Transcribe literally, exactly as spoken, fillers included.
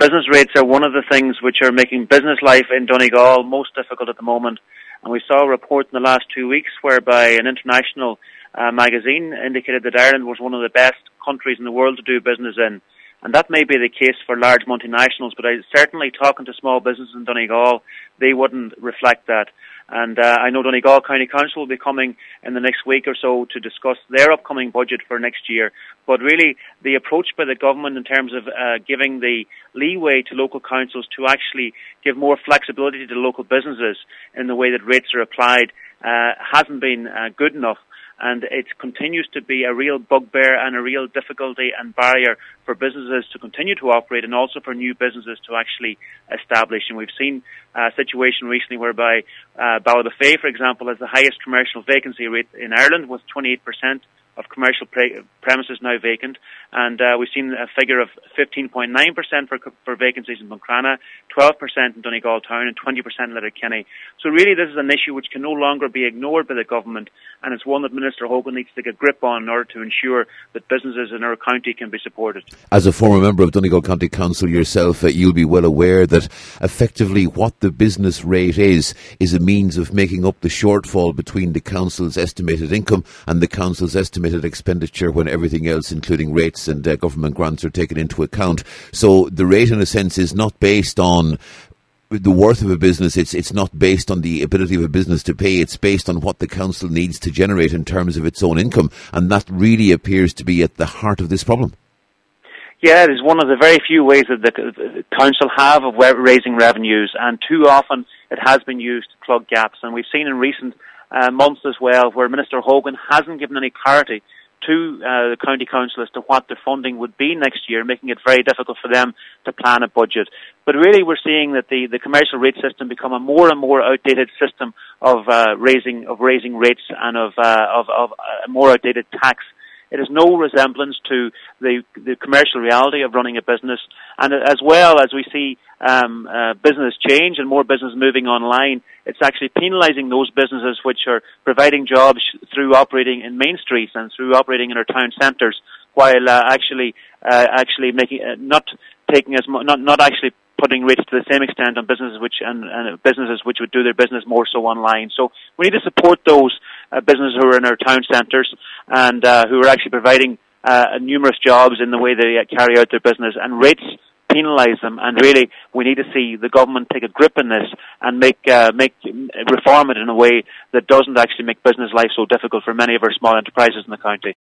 business rates are one of the things which are making business life in Donegal most difficult at the moment. And we saw a report in the last two weeks whereby an international uh, magazine indicated that Ireland was one of the best countries in the world to do business in. And that may be the case for large multinationals, but I certainly, talking to small businesses in Donegal, they wouldn't reflect that. And uh, I know Donegal County Council will be coming in the next week or so to discuss their upcoming budget for next year. But really, the approach by the government in terms of uh, giving the leeway to local councils to actually give more flexibility to local businesses in the way that rates are applied uh, hasn't been uh, good enough. And it continues to be a real bugbear and a real difficulty and barrier for businesses to continue to operate and also for new businesses to actually establish. And we've seen a situation recently whereby uh, Ballybofey, for example, has the highest commercial vacancy rate in Ireland with twenty-eight percent of commercial pre- premises now vacant. And uh, we've seen a figure of fifteen point nine percent for, for vacancies in Buncrana, twelve percent in Donegal Town and twenty percent in Letterkenny. So really this is an issue which can no longer be ignored by the government, and it's one that Minister Hogan needs to get a grip on in order to ensure that businesses in our county can be supported. As a former member of Donegal County Council yourself, uh, you'll be well aware that effectively what the business rate is, is a means of making up the shortfall between the council's estimated income and the council's estimated expenditure when everything else, including rates and uh, government grants, are taken into account. So the rate, in a sense, is not based on the worth of a business. It's it's not based on the ability of a business to pay. It's based on what the council needs to generate in terms of its own income, and that really appears to be at the heart of this problem. Yeah, it is one of the very few ways that the council have of raising revenues, and too often it has been used to plug gaps. And we've seen in recent uh, months as well where Minister Hogan hasn't given any clarity to uh, the county council as to what their funding would be next year, making it very difficult for them to plan a budget. But really we're seeing that the, the commercial rate system become a more and more outdated system of uh, raising of raising rates and of uh, of, of a more outdated tax. It has no resemblance to the, the commercial reality of running a business. And as well as we see um, uh, business change and more business moving online, it's actually penalising those businesses which are providing jobs through operating in main streets and through operating in our town centres, while uh, actually uh, actually making uh, not taking as mu- not not actually putting rates to the same extent on businesses which and, and businesses which would do their business more so online. So we need to support those uh, businesses who are in our town centres and uh, who are actually providing uh, numerous jobs in the way they uh, carry out their business, and rates penalise them. And really, we need to see the government take a grip in this and make uh, make reform it in a way that doesn't actually make business life so difficult for many of our small enterprises in the county.